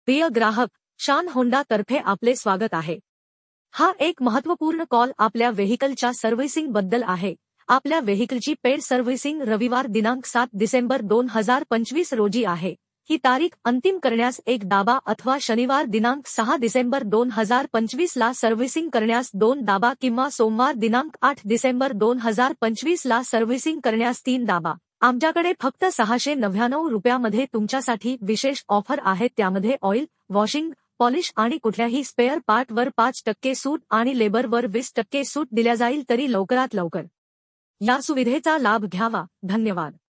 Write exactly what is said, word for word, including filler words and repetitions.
प्रिय ग्राहक, शान होंडा तर्फे आपले स्वागत आहे। हा एक महत्त्वपूर्ण कॉल आपल्या व्हेइकलच्या सर्व्हिसिंग बद्दल आहे। आपल्या व्हेइकलची पेड सर्व्हिसिंग रविवार दिनांक सात डिसेंबर दोन हजार पंचवीस रोजी आहे। ही तारीख अंतिम करण्यास एक दाबा अथवा शनिवार दिनांक सहा डिसेंबर दोन हजार पंचवीस ला सर्व्हिसिंग करण्यास दोन दाबा किंवा सोमवार दिनांक आठ डिसेंबर दोन हजार पंचवीस ला सर्व्हिसिंग करण्यास तीन दाबा। आमच्याकडे फक्त सहाशे नव्याण्णव रुपयामध्ये तुमच्यासाठी विशेष ऑफर आहे। त्यामध्ये ऑइल, वॉशिंग, पॉलिश आणि कुठल्याही स्पेअर पार्टवर पाच टक्के सूट आणि लेबरवर वीस टक्के सूट दिल्या जाईल। तरी लवकरात लवकर या सुविधेचा लाभ घ्यावा। धन्यवाद।